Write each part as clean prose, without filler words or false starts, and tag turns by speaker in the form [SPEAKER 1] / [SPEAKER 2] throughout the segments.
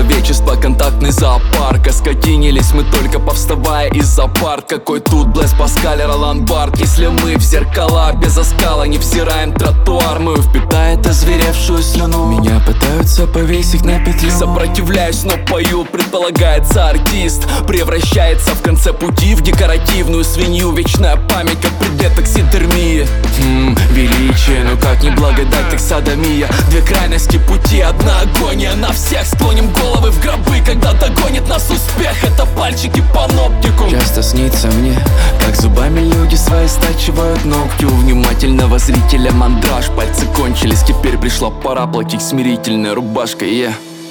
[SPEAKER 1] человечества контактный зоопарк. Оскотинились мы только повставая из-за парт. Какой тут Блэс Паскаль, Ролан Барт. Если мы в зеркала без оскала не взираем тротуар, мы впитает озверевшую слюну. Меня пытаются повесить на петлю. Сопротивляюсь, но пою, предполагается артист превращается в конце пути в декоративную свинью. Вечная память как предмет таксидермии. Величие, ну как не благодать, так садомия. Две крайности пути, одна агония на всех. Склоним головы в гробы, когда догонит нас успех. Это пальчики паноптикум. Часто снится мне, как зубами люди свои стачивают ногти. У внимательного зрителя мандраж, пальцы кончились. Теперь пришла пора платить смирительной рубашкой.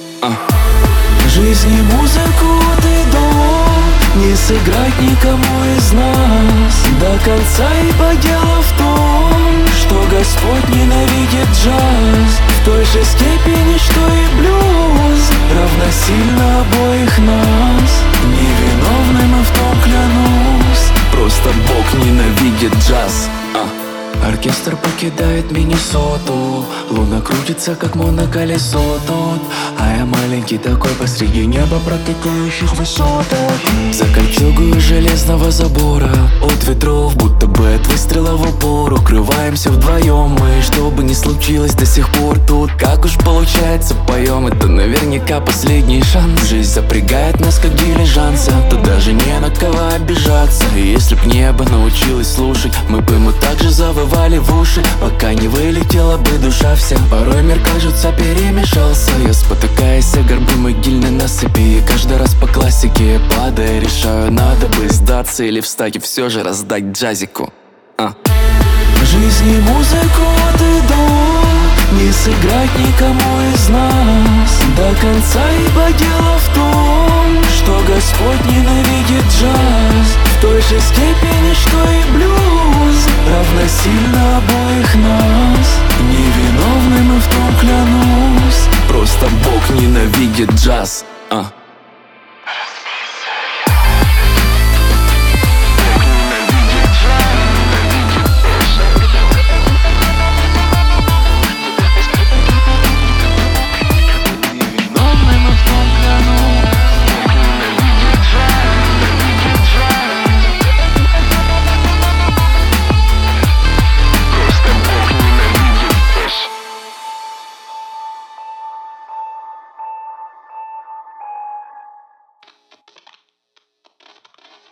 [SPEAKER 2] Жизни музыку от и до не сыграть никому из нас до конца, ибо дело в том, что Господь ненавидит джаз в той же степени, что и блюз. Равносильно обоих нас, невиновны мы в том, клянусь.
[SPEAKER 1] Просто Бог ненавидит джаз.
[SPEAKER 2] Оркестр покидает Миннесоту, луна крутится, как моноколесо тут, а я маленький такой посреди неба протыкающих высотах.
[SPEAKER 1] За кольчугой железного забора от ветров, будто бы от выстрела в упор. Укрываемся вдвоем мы, что бы ни случилось до сих пор тут. Как уж получается, поем, это наверняка последний шанс. Жизнь запрягает нас, как дилижанса, тут даже не на кого обижаться. И если б небо научилось слушать, мы бы ему так же завывали в уши, пока не вылетела бы душа вся. Порой мир, кажется, перемешался. Я спотыкаясь о горбы могильной насыпи, и каждый раз по классике падая решаю, надо бы сдаться или встать и все же раздать джазику.
[SPEAKER 2] Жизни музыку от и до не сыграть никому из нас до конца, ибо дело в том, что Господь